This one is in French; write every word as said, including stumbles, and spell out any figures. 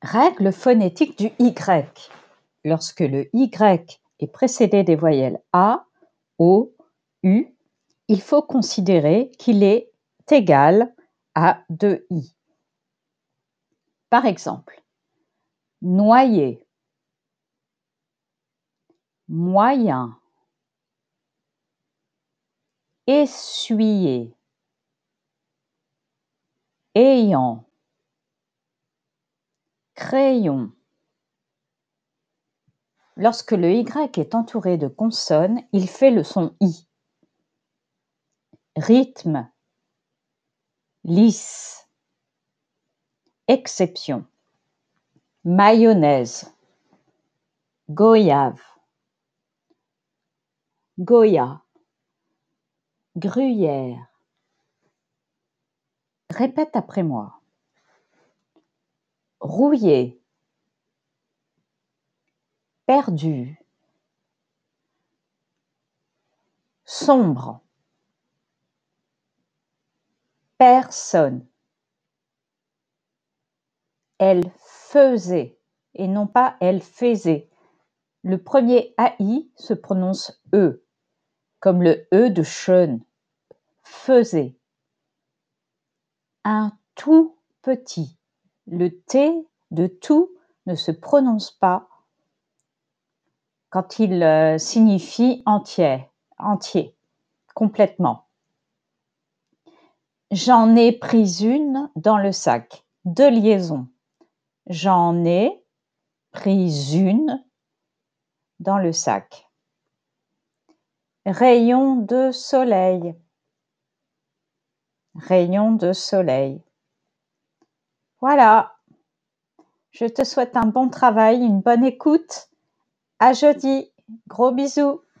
Règle phonétique du Y. Lorsque le Y est précédé des voyelles A, O, U, il faut considérer qu'il est égal à deux I. Par exemple, noyer, moyen, essuyer, ayant, crayon. Lorsque le Y est entouré de consonnes, il fait le son I. Rythme, lisse, exception, mayonnaise, goyave, goya, gruyère. Répète après moi. Rouillé, perdu, sombre, personne. Elle faisait et non pas elle faisait. Le premier A I se prononce E, comme le E de Schön. Faisait. Un tout petit. Le T de tout ne se prononce pas quand il euh, signifie entier, entier, complètement. J'en ai pris une dans le sac. Deux liaisons. J'en ai pris une dans le sac. Rayon de soleil. Rayon de soleil. Voilà. Je te souhaite un bon travail, une bonne écoute. À jeudi. Gros bisous.